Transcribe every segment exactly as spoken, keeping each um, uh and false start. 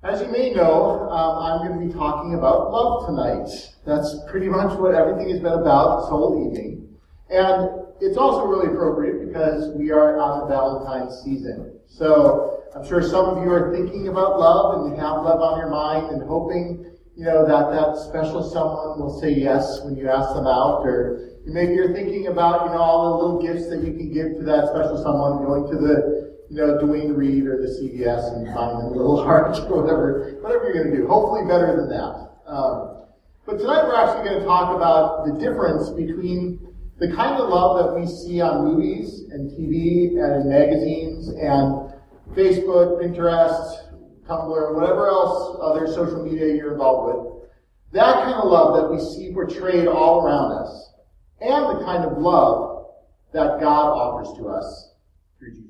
As you may know, um, I'm going to be talking about love tonight. That's pretty much what everything has been about this whole evening. And it's also really appropriate because we are on the Valentine's season. So I'm sure some of you are thinking about love and you have love on your mind and hoping, you know, that that special someone will say yes when you ask them out. Or maybe you're thinking about, you know, all the little gifts that you can give to that special someone, going to the you know, Dwayne Reed or the C V S and buying them a little heart or whatever, whatever you're going to do. Hopefully better than that. Um, but tonight we're actually going to talk about the difference between the kind of love that we see on movies and T V and in magazines and Facebook, Pinterest, Tumblr, whatever else other social media you're involved with. That kind of love that we see portrayed all around us, and the kind of love that God offers to us through Jesus.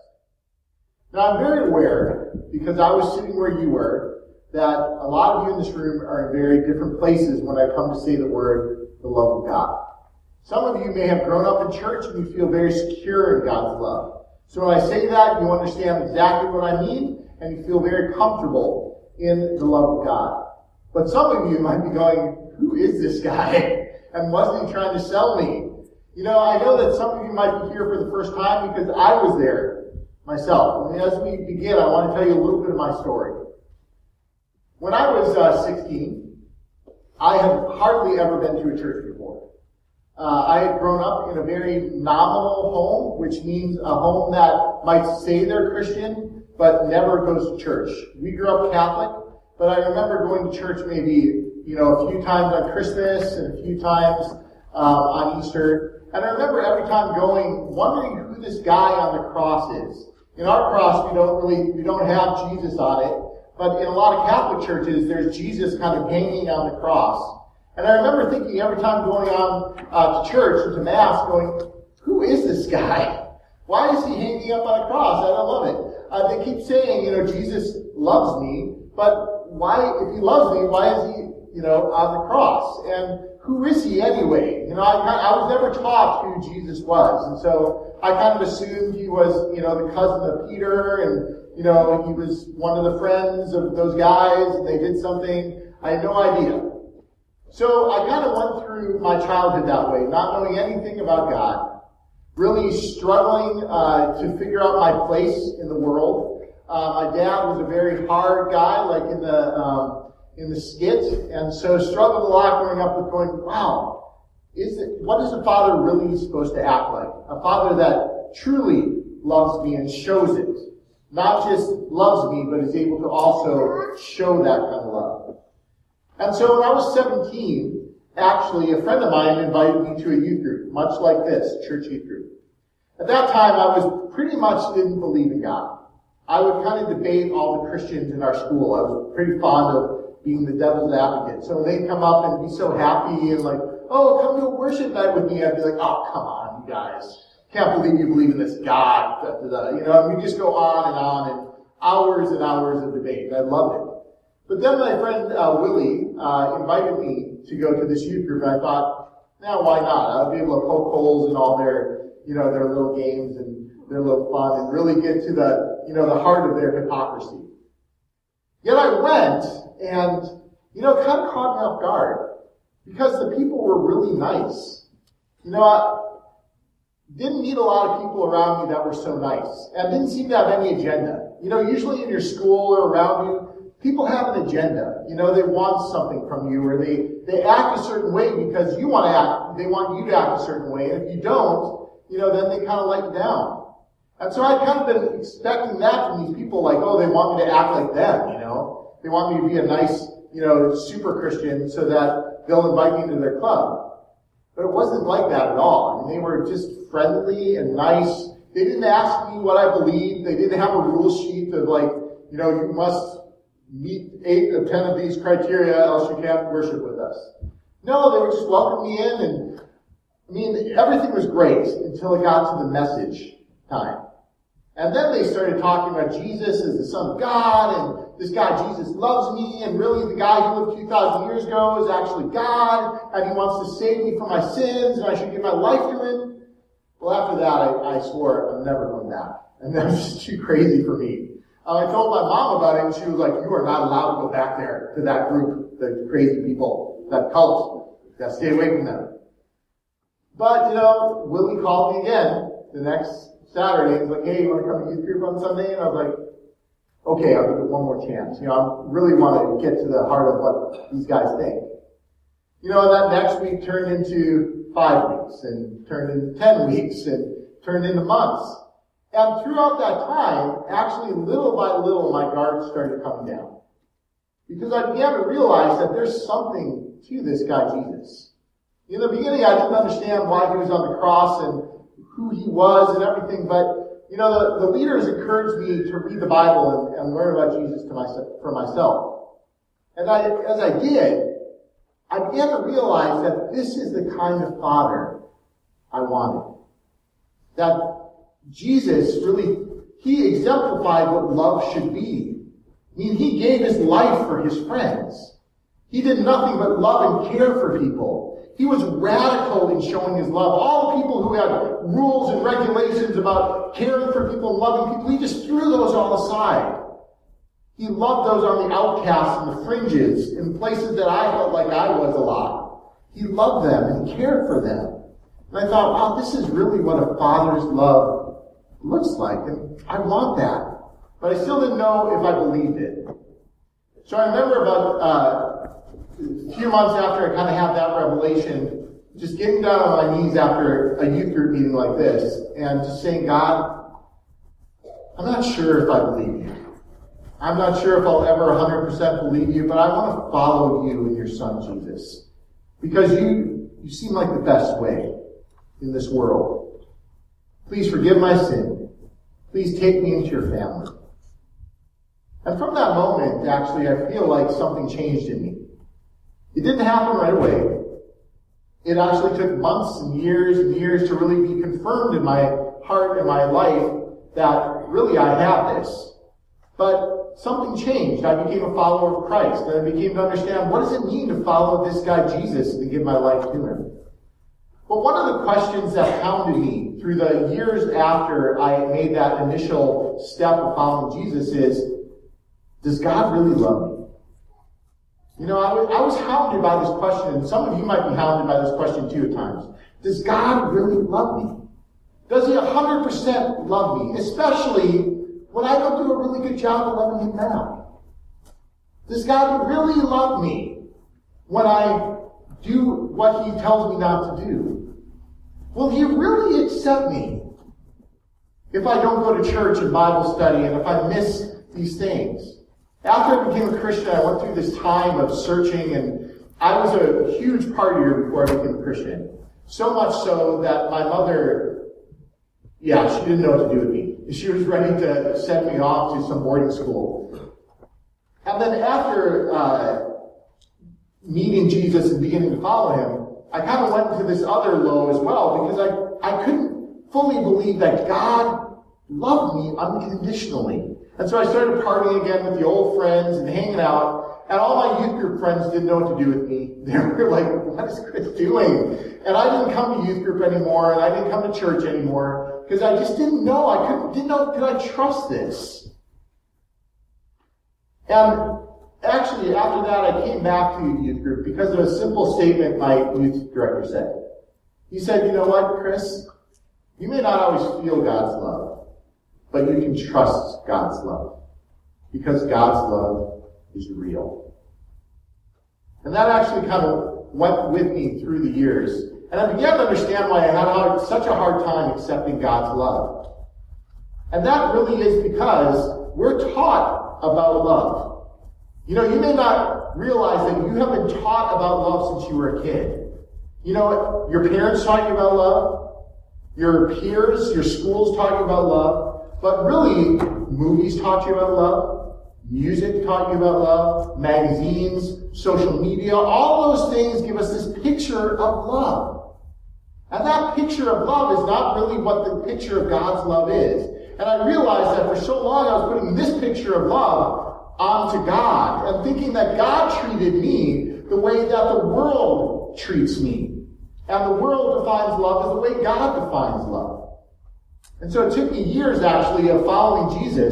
Now, I'm very aware, because I was sitting where you were, that a lot of you in this room are in very different places when I come to say the word, the love of God. Some of you may have grown up in church and you feel very secure in God's love. So when I say that, you understand exactly what I mean, and you feel very comfortable in the love of God. But some of you might be going, who is this guy? And wasn't he trying to sell me? You know, I know that some of you might be here for the first time because I was there myself. And as we begin, I want to tell you a little bit of my story. When I was uh, sixteen, I had hardly ever been to a church before. Uh, I had grown up in a very nominal home, which means a home that might say they're Christian, but never goes to church. We grew up Catholic, but I remember going to church maybe, you know, a few times on Christmas and a few times uh, on Easter. And I remember every time going, wondering who this guy on the cross is. In our cross, we don't really, we don't have Jesus on it, but in a lot of Catholic churches, there's Jesus kind of hanging on the cross. And I remember thinking every time going on uh, to church and to Mass, going, who is this guy? Why is he hanging up on a cross? I don't love it. Uh, they keep saying, you know, Jesus loves me, but why, if he loves me, why is he, you know, on the cross? And who is he anyway? You know, I, I was never taught who Jesus was, and so I kind of assumed he was, you know, the cousin of Peter, and, you know, he was one of the friends of those guys, and they did something. I had no idea. So I kind of went through my childhood that way, not knowing anything about God, really struggling uh, to figure out my place in the world. Uh, my dad was a very hard guy, like in the um, in the skit, and so struggled a lot growing up with going, wow, is it, what is a father really supposed to act like? A father that truly loves me and shows it. Not just loves me, but is able to also show that kind of love. And so when I was seventeen, actually, a friend of mine invited me to a youth group, much like this, church youth group. At that time, I was pretty much didn't believe in God. I would kind of debate all the Christians in our school. I was pretty fond of being the devil's advocate. So when they'd come up and be so happy and like, oh, come to a worship night with me, I'd be like, oh, come on, you guys. Can't believe you believe in this God. Da, da, da. You know, and we just go on and on and hours and hours of debate. I loved it. But then my friend uh, Willie uh, invited me to go to this youth group, and I thought, now why not? I'll be able to poke holes in all their, you know, their little games and their little fun and really get to the, you know, the heart of their hypocrisy. Yet I went, and, you know, it kind of caught me off guard, because the people were really nice. You know, I didn't meet a lot of people around me that were so nice, and didn't seem to have any agenda. You know, usually in your school or around you, people have an agenda. You know, they want something from you, or they, they act a certain way because you want to act, they want you to act a certain way, and if you don't, you know, then they kind of let you down. And so I'd kind of been expecting that from these people, like, oh, they want me to act like them, you know. They want me to be a nice, you know, super Christian so that they'll invite me to their club. But it wasn't like that at all. I mean, they were just friendly and nice. They didn't ask me what I believed. They didn't have a rule sheet of like, you know, you must meet eight of ten of these criteria, else you can't worship with us. No, they would just welcome me in, and I mean, everything was great until it got to the message time. And then they started talking about Jesus as the Son of God, and this guy Jesus loves me, and really the guy who lived two thousand years ago is actually God, and he wants to save me from my sins, and I should give my life to him. Well, after that, I, I swore I'm never going back. And that was just too crazy for me. Uh, I told my mom about it, and she was like, you are not allowed to go back there to that group, the crazy people, that cult. You gotta stay away from them. But, you know, Willie called me again the next Saturday. He's like, hey, you want to come to youth group on Sunday? And I was like, okay, I'll give it one more chance. You know, I really want to get to the heart of what these guys think. You know, and that next week turned into five weeks, and turned into ten weeks, and turned into months. And throughout that time, actually, little by little, my guard started coming down. Because I began to realize that there's something to this guy, Jesus. In the beginning, I didn't understand why he was on the cross and who he was and everything, but, you know, the, the leaders encouraged me to read the Bible and, and learn about Jesus to myself, for myself. And I, as I did, I began to realize that this is the kind of father I wanted. That Jesus really, he exemplified what love should be. I mean, he gave his life for his friends. He did nothing but love and care for people. He was radical in showing his love. All the people who had rules and regulations about caring for people and loving people, he just threw those all aside. He loved those on the outcasts and the fringes, in places that I felt like I was a lot. He loved them and cared for them. And I thought, wow, this is really what a father's love looks like, and I want that. But I still didn't know if I believed it. So I remember about uh, a few months after I kind of had that revelation, just getting down on my knees after a youth group meeting like this, and just saying, God, I'm not sure if I believe you. I'm not sure if I'll ever one hundred percent believe you, but I want to follow you and your son, Jesus. Because you, you seem like the best way in this world. Please forgive my sin. Please take me into your family. And from that moment, actually, I feel like something changed in me. It didn't happen right away. It actually took months and years and years to really be confirmed in my heart and my life that really I have this. But something changed. I became a follower of Christ, and I became to understand, what does it mean to follow this guy Jesus and to give my life to him? But one of the questions that hounded me through the years after I made that initial step of following Jesus is, does God really love me? You know, I was, I was hounded by this question, and some of you might be hounded by this question too at times. Does God really love me? Does he one hundred percent love me? Especially when I don't do a really good job of loving him back. Does God really love me when I do what he tells me not to do? Will he really accept me if I don't go to church and Bible study and if I miss these things? After I became a Christian, I went through this time of searching, and I was a huge partier before I became a Christian. So much so that my mother, yeah, she didn't know what to do with me. She was ready to send me off to some boarding school. And then after uh, meeting Jesus and beginning to follow him, I kind of went into this other low as well, because I, I couldn't fully believe that God loved me unconditionally. And so I started partying again with the old friends and hanging out, and all my youth group friends didn't know what to do with me. They were like, what is Chris doing? And I didn't come to youth group anymore, and I didn't come to church anymore, because I just didn't know. I couldn't, didn't know, could I trust this? And actually, after that, I came back to youth group because of a simple statement my youth director said. He said, you know what, Chris? You may not always feel God's love, but you can trust God's love, because God's love is real. And that actually kind of went with me through the years. And I began to understand why I had hard, such a hard time accepting God's love. And that really is because we're taught about love. You know, you may not realize that you have been taught about love since you were a kid. You know, your parents taught you about love. Your peers, your schools taught you about love. But really, movies taught you about love. Music taught you about love. Magazines, social media, all those things give us this picture of love. And that picture of love is not really what the picture of God's love is. And I realized that for so long I was putting this picture of love onto God and thinking that God treated me the way that the world treats me. And the world defines love as the way God defines love. And so it took me years, actually, of following Jesus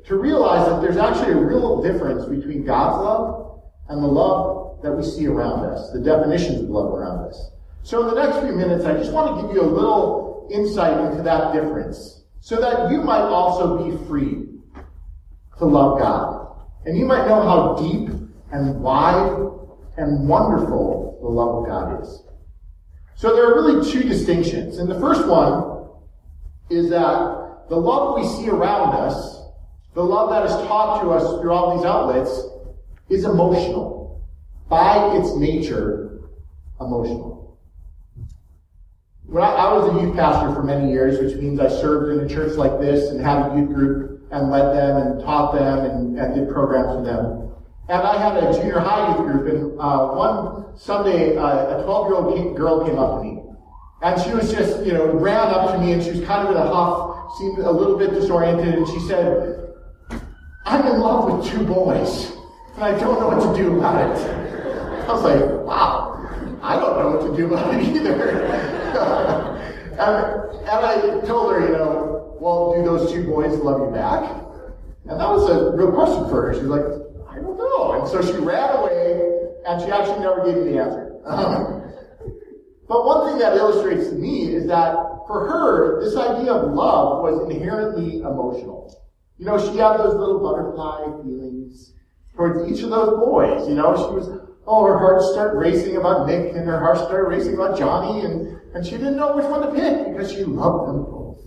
to realize that there's actually a real difference between God's love and the love that we see around us, the definitions of love around us. So in the next few minutes, I just want to give you a little insight into that difference so that you might also be free to love God. And you might know how deep and wide and wonderful the love of God is. So there are really two distinctions. And the first one is that the love we see around us, the love that is taught to us through all these outlets, is emotional. By its nature, emotional. When I, I was a youth pastor for many years, which means I served in a church like this and had a youth group and led them and taught them and, and did programs with them. And I had a junior high youth group, and uh, one Sunday, uh, a twelve-year-old girl came up to me. And she was just, you know, ran up to me, and she was kind of in a huff, seemed a little bit disoriented, and she said, "I'm in love with two boys, and I don't know what to do about it." I was like, wow, I don't know what to do about it either. and, and I told her, you know, well, do those two boys love you back? And that was a real question for her. She was like, I don't know. And so she ran away, and she actually never gave me the answer. Um, but one thing that illustrates to me is that for her, this idea of love was inherently emotional. You know, she had those little butterfly feelings towards each of those boys. You know, she was, oh, her heart started racing about Nick, and her heart started racing about Johnny, and, and she didn't know which one to pick because she loved them both.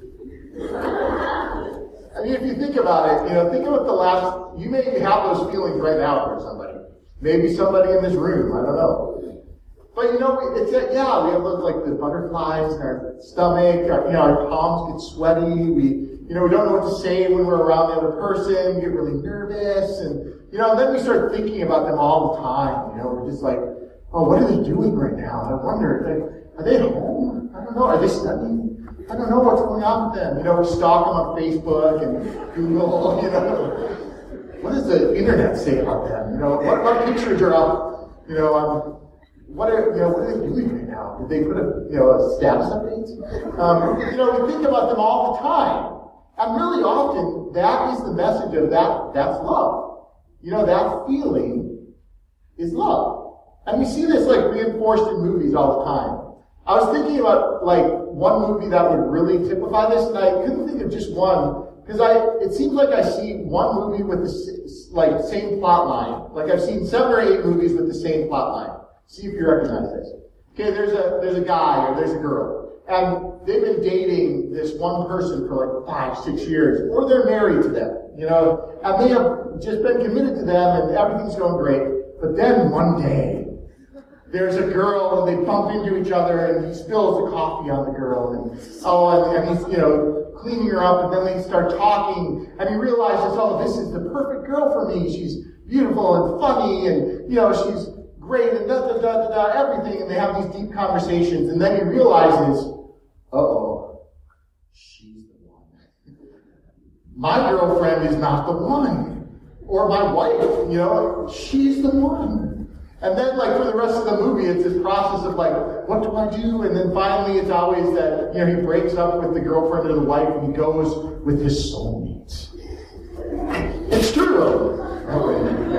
I mean, if you think about it, you know, think about the last, you may have those feelings right now for somebody. Maybe somebody in this room, I don't know. But you know, it's, a, yeah, we have those, like, the butterflies in our stomach, our, you know, our palms get sweaty, we, you know, we don't know what to say when we're around the other person, we get really nervous, and, you know, and then we start thinking about them all the time, you know, we're just like, oh, what are they doing right now? I wonder, like, are they at home? I don't know, are they studying? I don't know what's going on with them. You know, we stalk them on Facebook and Google, you know. What does the internet say about them? You know, what, what pictures are up? You know, um, what are, you know, what are they doing right now? Did they put a, you know, a status update? Um, you know, we think about them all the time. And really often, that is the message of that, that's love. You know, that feeling is love. And we see this, like, reinforced in movies all the time. I was thinking about, like, one movie that would really typify this, and I couldn't think of just one, because I it seems like I see one movie with the like same plot line. Like I've seen seven or eight movies with the same plot line. See if you recognize this. Okay, there's a there's a guy or there's a girl, and they've been dating this one person for like five, six years, or they're married to them, you know, and they have just been committed to them, and everything's going great. But then one day, there's a girl, and they bump into each other, and he spills the coffee on the girl, and oh, and, and he's, you know, cleaning her up, and then they start talking, and he realizes, oh, this is the perfect girl for me. She's beautiful and funny, and, you know, she's great, and da da da da da, everything, and they have these deep conversations, and then he realizes, uh-oh, she's the one. My girlfriend is not the one. Or my wife, you know, she's the one. And then, like, for the rest of the movie, it's this process of, like, what do I do? And then finally, it's always that, you know, he breaks up with the girlfriend or the wife, and he goes with his soulmate. It's true. Oh,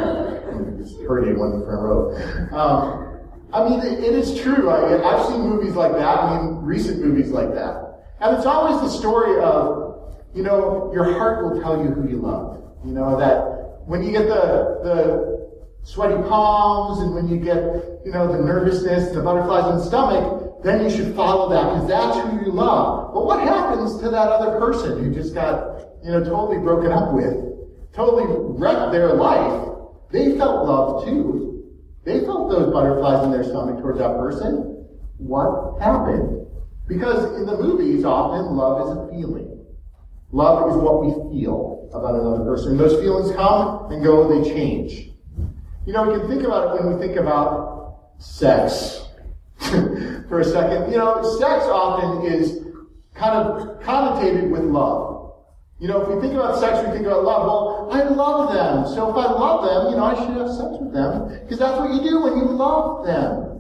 yeah. Heard it one in the front row. Um, I mean, it, it is true. I, I've seen movies like that. I mean, recent movies like that. And it's always the story of, you know, your heart will tell you who you love. You know, that when you get the the sweaty palms, and when you get, you know, the nervousness, the butterflies in the stomach, then you should follow that, because that's who you love. But what happens to that other person who just got, you know, totally broken up with, totally wrecked their life? They felt love too. They felt those butterflies in their stomach towards that person. What happened? Because in the movies, often love is a feeling. Love is what we feel about another person. Those feelings come and go, they change. You know, we can think about it when we think about sex for a second. You know, sex often is kind of connotated with love. You know, if we think about sex, we think about love. Well, I love them, so if I love them, you know, I should have sex with them, because that's what you do when you love them.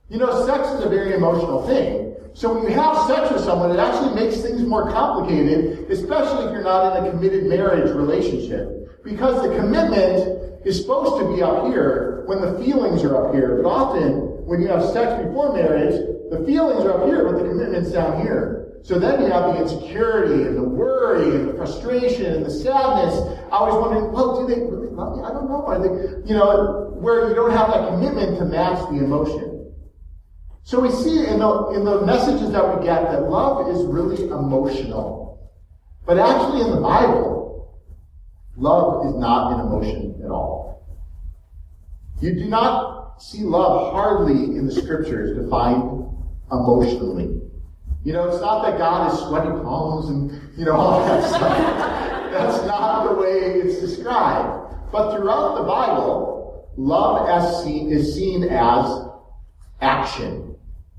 You know, sex is a very emotional thing. So when you have sex with someone, it actually makes things more complicated, especially if you're not in a committed marriage relationship. Because the commitment is supposed to be up here when the feelings are up here. But often, when you have sex before marriage, the feelings are up here, but the commitment's down here. So then you have the insecurity and the worry and the frustration and the sadness. I was wondering, well, do they really love me? I don't know. Are they, you know, where you don't have that commitment to match the emotion. So we see in the, in the messages that we get that love is really emotional. But actually in the Bible, love is not an emotion at all. You do not see love hardly in the scriptures defined emotionally. You know, it's not that God is sweaty palms and, you know, all that stuff. That's not the way it's described. But throughout the Bible, love as seen, is seen as action.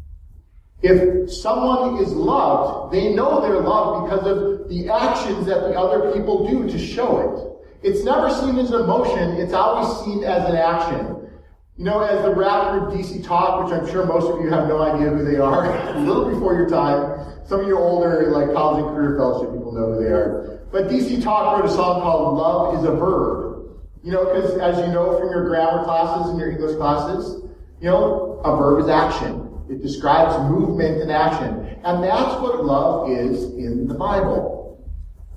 If someone is loved, they know they're loved because of the actions that the other people do to show it. It's never seen as an emotion, it's always seen as an action. You know, as the rapper D C Talk, which I'm sure most of you have no idea who they are, a little before your time. Some of you older, like college and career fellowship people know who they are. But D C Talk wrote a song called Love is a Verb. You know, because as you know from your grammar classes and your English classes, you know, a verb is action. It describes movement and action. And that's what love is in the Bible.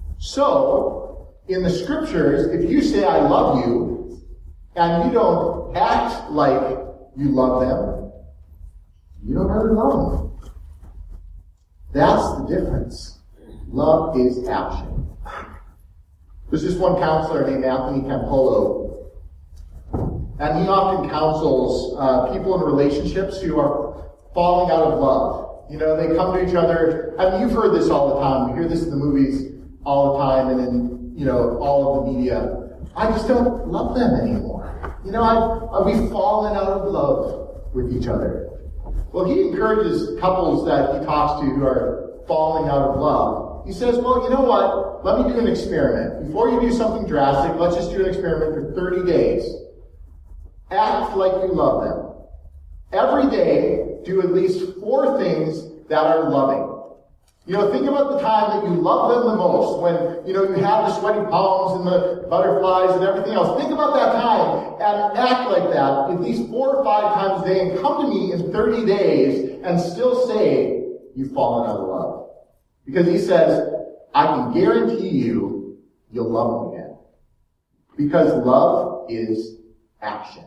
So, in the scriptures, if you say, I love you, and you don't act like you love them, you don't really love them. That's the difference. Love is action. There's this one counselor named Anthony Campolo, and he often counsels uh, people in relationships who are falling out of love. You know, they come to each other. I mean, you've heard this all the time. You hear this in the movies all the time and in, you know, all of the media. I just don't love them anymore. You know, I've, we've fallen out of love with each other. Well, he encourages couples that he talks to who are falling out of love. He says, well, you know what? Let me do an experiment. Before you do something drastic, let's just do an experiment for thirty days. Act like you love them. Every day, do at least four things that are loving. You know, think about the time that you love them the most, when, you know, you have the sweaty palms and the butterflies and everything else. Think about that time and act like that at least four or five times a day and come to me in thirty days and still say you've fallen out of love. Because he says, I can guarantee you, you'll love them again. Because love is action.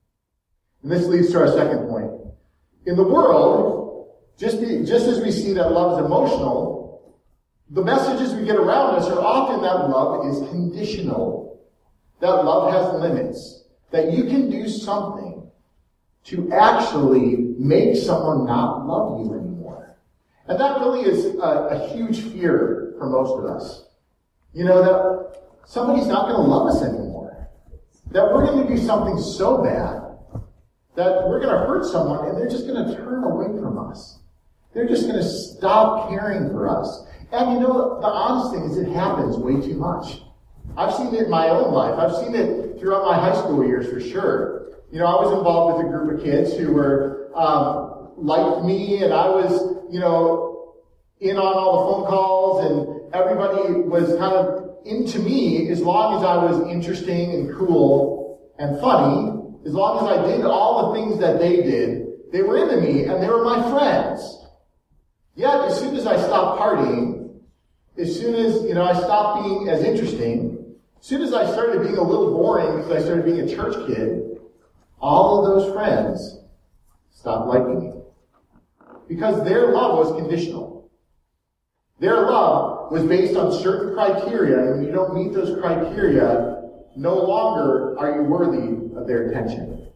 And this leads to our second point. In the world, Just, be, just as we see that love is emotional, the messages we get around us are often that love is conditional. That love has limits. That you can do something to actually make someone not love you anymore. And that really is a, a huge fear for most of us. You know, that somebody's not going to love us anymore. That we're going to do something so bad that we're going to hurt someone and they're just going to turn away from us. They're just going to stop caring for us. And you know, the honest thing is it happens way too much. I've seen it in my own life. I've seen it throughout my high school years for sure. You know, I was involved with a group of kids who were um, like me, and I was, you know, in on all the phone calls, and everybody was kind of into me as long as I was interesting and cool and funny. As long as I did all the things that they did, they were into me, and they were my friends. Yet, as soon as I stopped partying, as soon as, you know, I stopped being as interesting, as soon as I started being a little boring because I started being a church kid, all of those friends stopped liking me. Because their love was conditional. Their love was based on certain criteria, and when you don't meet those criteria, no longer are you worthy of their attention.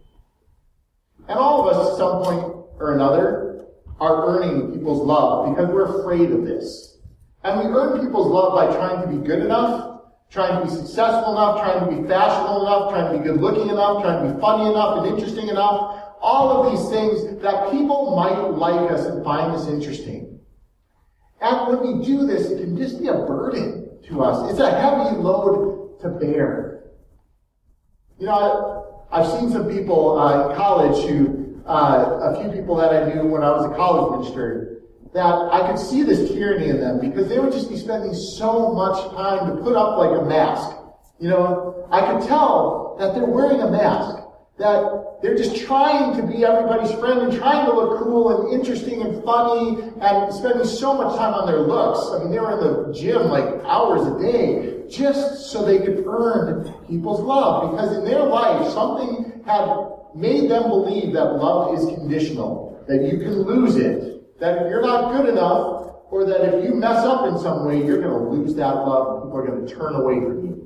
And all of us, at some point or another, are earning people's love because we're afraid of this. And we earn people's love by trying to be good enough, trying to be successful enough, trying to be fashionable enough, trying to be good looking enough, trying to be funny enough and interesting enough. All of these things that people might like us and find us interesting. And when we do this, it can just be a burden to us. It's a heavy load to bear. You know, I've seen some people uh, in college who uh, a few people that I knew when I was a college minister, that I could see this tyranny in them because they would just be spending so much time to put up like a mask. You know, I could tell that they're wearing a mask, that they're just trying to be everybody's friend and trying to look cool and interesting and funny and spending so much time on their looks. I mean, they were in the gym like hours a day just so they could earn people's love, because in their life something had made them believe that love is conditional, that you can lose it, that if you're not good enough, or that if you mess up in some way, you're going to lose that love and people are going to turn away from you.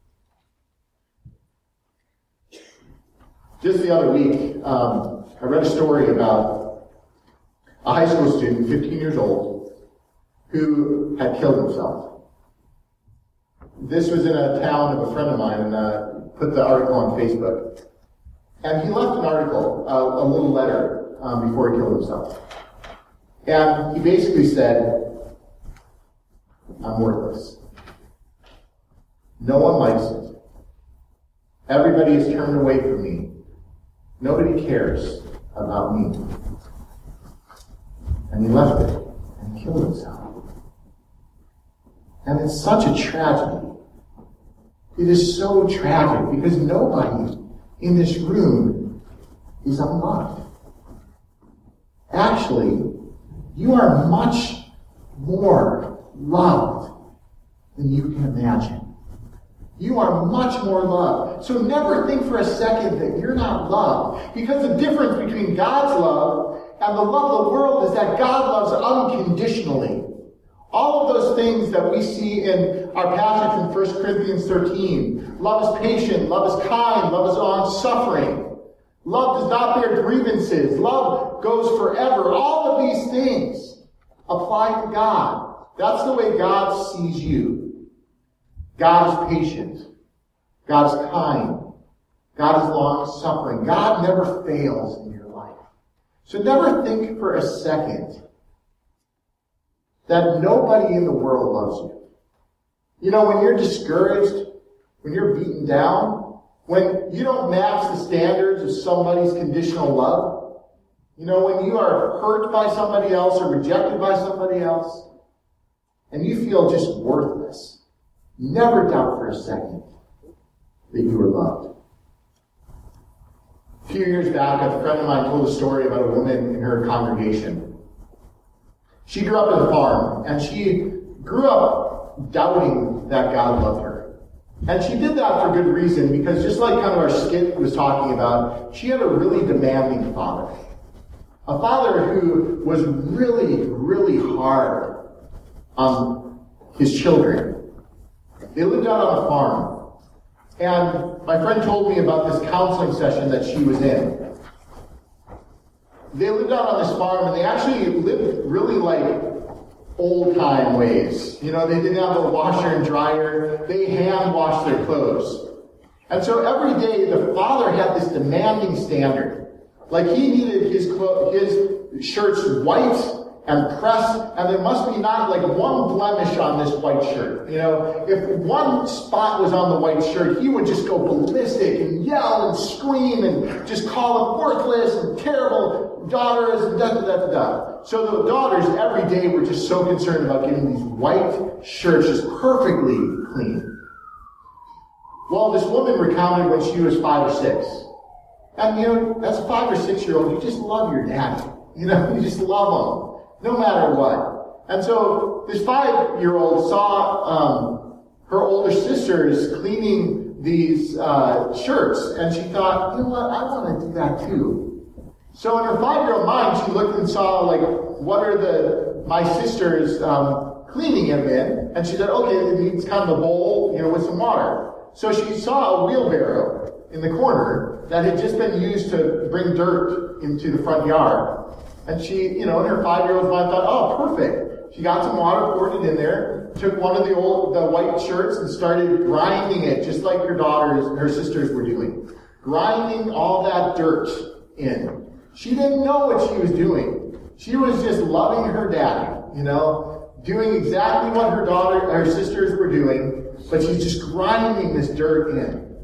Just the other week, um, I read a story about a high school student, fifteen years old, who had killed himself. This was in a town of a friend of mine, and uh, put the article on Facebook. And he left an article, uh, a little letter, um, before he killed himself. And he basically said, I'm worthless. No one likes it. Everybody is turned away from me. Nobody cares about me. And he left it and killed himself. And it's such a tragedy. It is so tragic because nobody in this room is unloved. Actually, you are much more loved than you can imagine. You are much more loved. So never think for a second that you're not loved. Because the difference between God's love and the love of the world is that God loves unconditionally. All of those things that we see in our passage in First Corinthians thirteen. Love is patient, love is kind, love is long-suffering. Love does not bear grievances. Love goes forever. All of these things apply to God. That's the way God sees you. God is patient. God is kind. God is long-suffering. God never fails in your life. So never think for a second that nobody in the world loves you. You know, when you're discouraged, when you're beaten down, when you don't match the standards of somebody's conditional love, you know, when you are hurt by somebody else or rejected by somebody else, and you feel just worthless, never doubt for a second that you are loved. A few years back, a friend of mine told a story about a woman in her congregation. She grew up on a farm, and she grew up doubting that God loved her. And she did that for good reason, because just like kind of our skit was talking about, she had a really demanding father. A father who was really, really hard on his children. They lived out on a farm. And my friend told me about this counseling session that she was in. They lived out on this farm, and they actually lived really like old-time ways. You know, they didn't have a washer and dryer. They hand-washed their clothes. And so every day, the father had this demanding standard. Like, he needed his clo- his shirts white and pressed, and there must be not like one blemish on this white shirt. You know, if one spot was on the white shirt, he would just go ballistic and yell and scream and just call them worthless and terrible daughters and da da da da da. So the daughters every day were just so concerned about getting these white shirts just perfectly clean. Well, this woman recounted when she was five or six. And you know, as a five or six year old, you just love your daddy. You know, you just love him. No matter what. And so this five-year-old saw um, her older sisters cleaning these uh, shirts, and she thought, you know what, I want to do that too. So in her five-year-old mind, she looked and saw, like, what are the my sisters um, cleaning them in? And she said, okay, it needs kind of a bowl, you know, with some water. So she saw a wheelbarrow in the corner that had just been used to bring dirt into the front yard. And she, you know, in her five-year-old mind thought, oh, perfect. She got some water, poured it in there, took one of the old, the white shirts and started grinding it, just like her daughters, her sisters were doing. Grinding all that dirt in. She didn't know what she was doing. She was just loving her daddy, you know, doing exactly what her daughter, her sisters were doing, but she's just grinding this dirt in.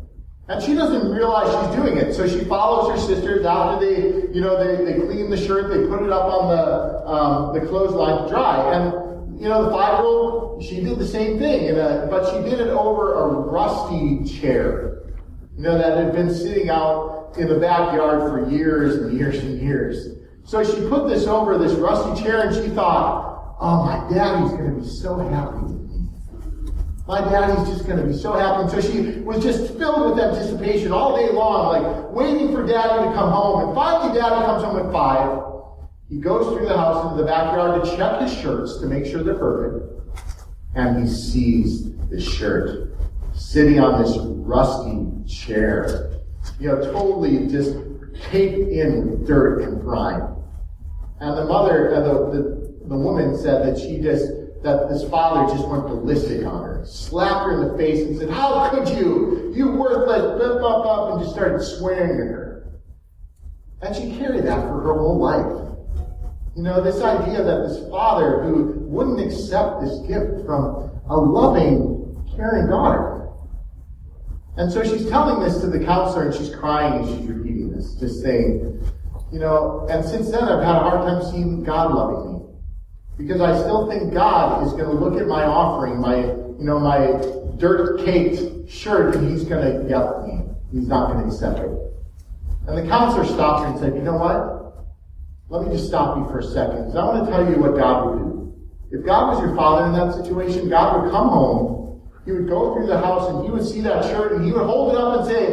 And she doesn't realize she's doing it. So she follows her sisters after they, you know, they, they clean the shirt, they put it up on the um, the clothesline to dry. And, you know, the five-year-old, she did the same thing, in a, but she did it over a rusty chair, you know, that had been sitting out in the backyard for years and years and years. So she put this over this rusty chair, and she thought, oh, my daddy's going to be so happy with me. My daddy's just going to be so happy. And so she was just filled with anticipation all day long, like waiting for daddy to come home. And finally, daddy comes home at five. He goes through the house into the backyard to check his shirts to make sure they're perfect. And he sees the shirt sitting on this rusty chair, you know, totally just caked in with dirt and grime. And the mother, uh, the, the, the woman said that she just, that this father just went ballistic on her, slapped her in the face and said, how could you? You worthless, blah, blah, blah, and just started swearing at her. And she carried that for her whole life. You know, this idea that this father who wouldn't accept this gift from a loving, caring daughter. And so she's telling this to the counselor, and she's crying and she's repeating this, just saying, you know, and since then I've had a hard time seeing God loving me. Because I still think God is going to look at my offering, my, you know, my dirt-caked shirt, and he's going to yell at me. He's not going to accept it. And the counselor stopped her and said, you know what? Let me just stop you for a second, because I want to tell you what God would do. If God was your father in that situation, God would come home, he would go through the house, and he would see that shirt, and he would hold it up and say,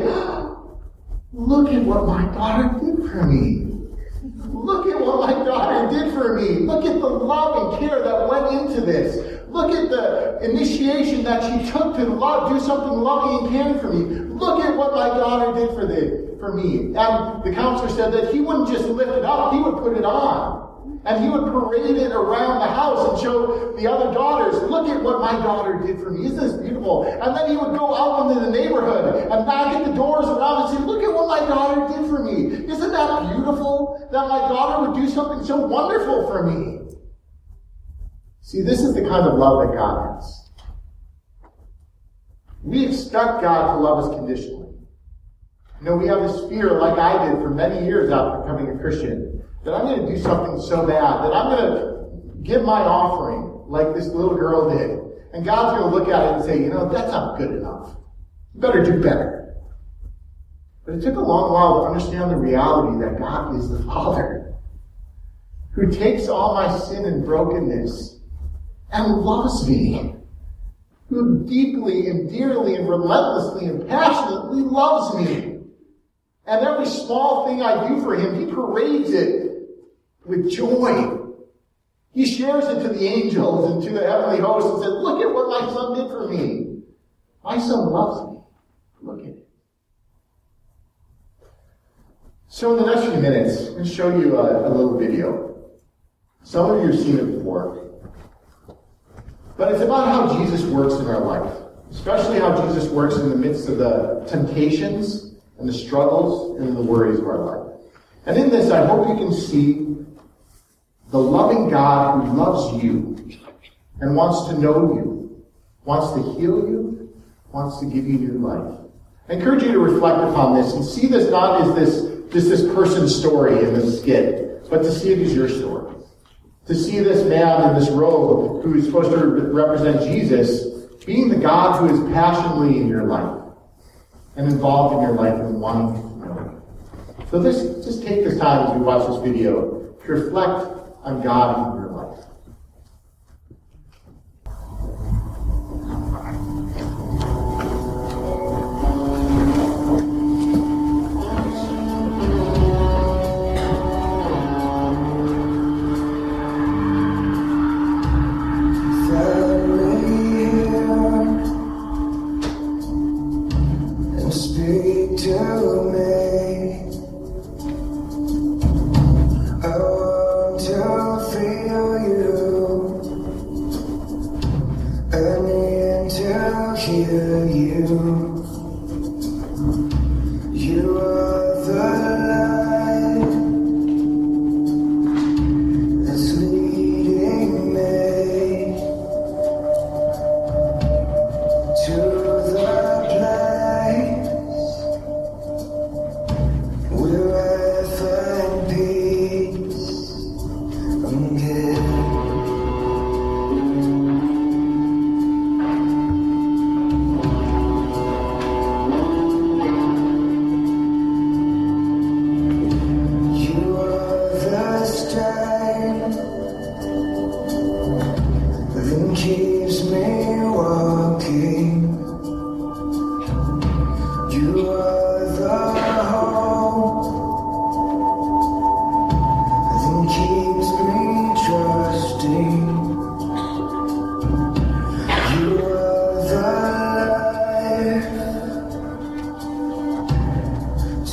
look at what my daughter did for me. Look at what my daughter did for me. Look at the love and care that went into this. Look at the initiation that she took to love, do something loving and caring for me. Look at what my daughter did for, the, for me. And the counselor said that he wouldn't just lift it up, he would put it on. And he would parade it around the house and show the other daughters, look at what my daughter did for me. Isn't this beautiful? And then he would go out into the neighborhood and knock at the doors around and say, look at what my daughter did for me. Isn't that beautiful that my daughter would do something so wonderful for me? See, this is the kind of love that God has. We expect God to love us conditionally. You know, we have this fear, like I did for many years after becoming a Christian, that I'm going to do something so bad, that I'm going to give my offering like this little girl did. And God's going to look at it and say, you know, that's not good enough. You better do better. But it took a long while to understand the reality that God is the Father who takes all my sin and brokenness and loves me, who deeply and dearly and relentlessly and passionately loves me. And every small thing I do for him, he parades it with joy. He shares it to the angels and to the heavenly host and says, look at what my son did for me. My son loves me. Look at it. So in the next few minutes, I'm going to show you a, a little video. Some of you have seen it before. But it's about how Jesus works in our life. Especially how Jesus works in the midst of the temptations and the struggles and the worries of our life. And in this, I hope you can see the loving God who loves you and wants to know you, wants to heal you, wants to give you new life. I encourage you to reflect upon this and see this not as this just this person's story in this skit, but to see it as your story. To see this man in this robe who is supposed to represent Jesus being the God who is passionately in your life and involved in your life and wanting to know you. So this, just take this time as we watch this video to reflect on God in your life. To the place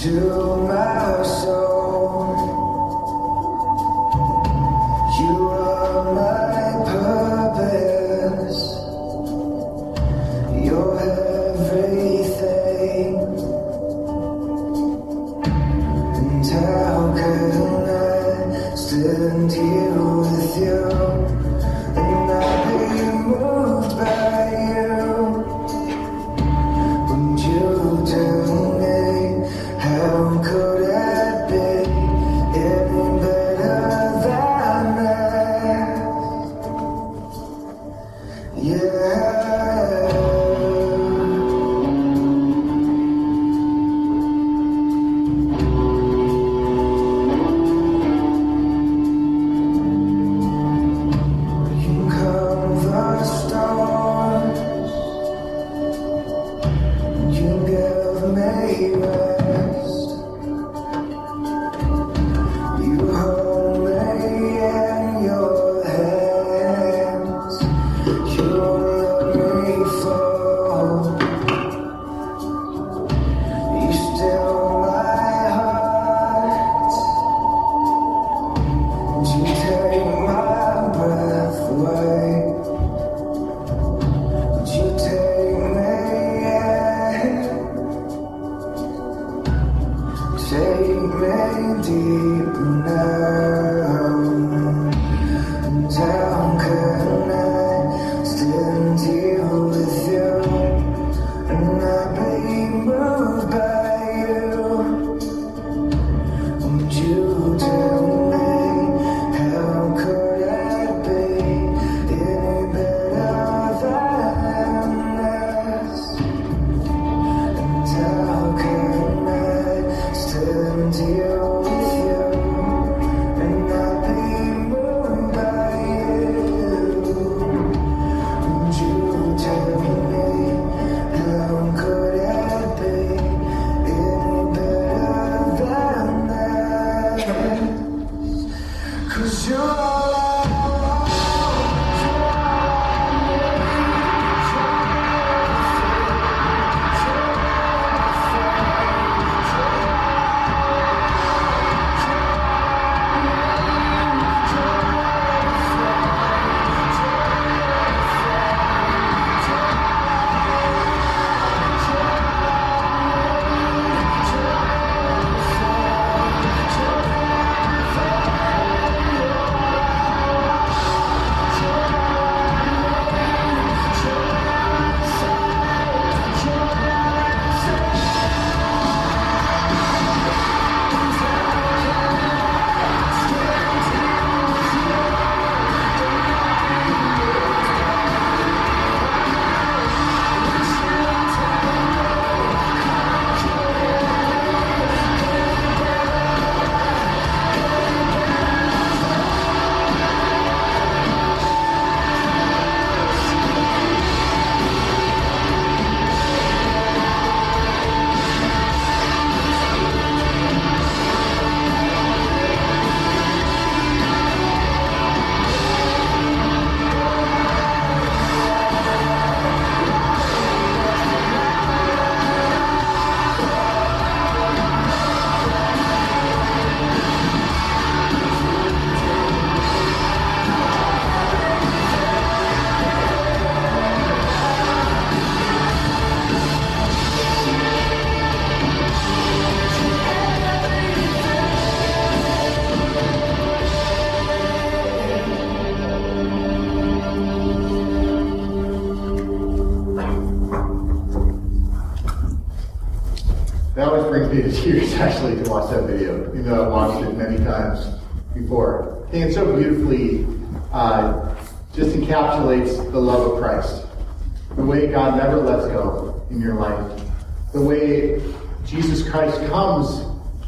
To tears actually to watch that video, even though I've watched it many times before. I think it so beautifully uh, just encapsulates the love of Christ. The way God never lets go in your life. The way Jesus Christ comes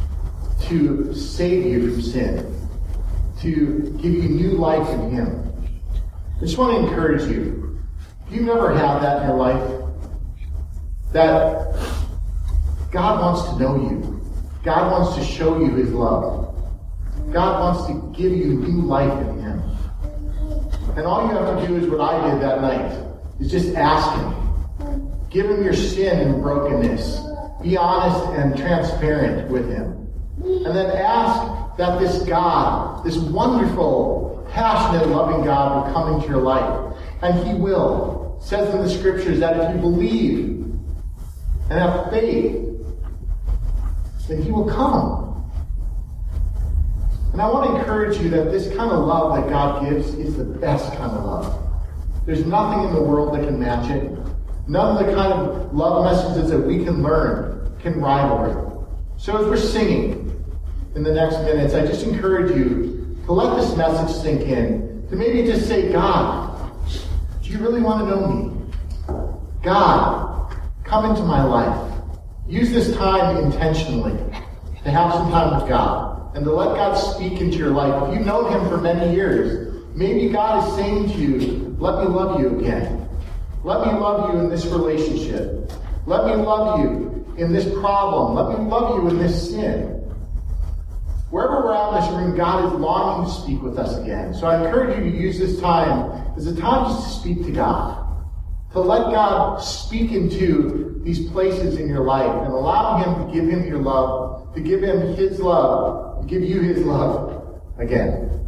to save you from sin. To give you new life in Him. I just want to encourage you. If you've never had that in your life, that God wants to know you. God wants to show you His love. God wants to give you new life in Him. And all you have to do is what I did that night, is just ask Him. Give Him your sin and brokenness. be honest and transparent with him. And then ask that this God, this wonderful, passionate, loving God will come into your life. And he will. It says in the scriptures that if you believe and have faith, then he will come. And I want to encourage you that this kind of love that God gives is the best kind of love. There's nothing in the world that can match it. None of the kind of love messages that we can learn can rival it. So as we're singing in the next minutes, I just encourage you to let this message sink in. To maybe just say, God, do you really want to know me? God, come into my life. Use this time intentionally to have some time with God and to let God speak into your life. If you've known him for many years, maybe God is saying to you, let me love you again. Let me love you in this relationship. Let me love you in this problem. Let me love you in this sin. Wherever we're at in this room, God is longing to speak with us again. So I encourage you to use this time as a time just to speak to God. To let God speak into these places in your life and allow him to give him your love, to give him his love, to give you his love again.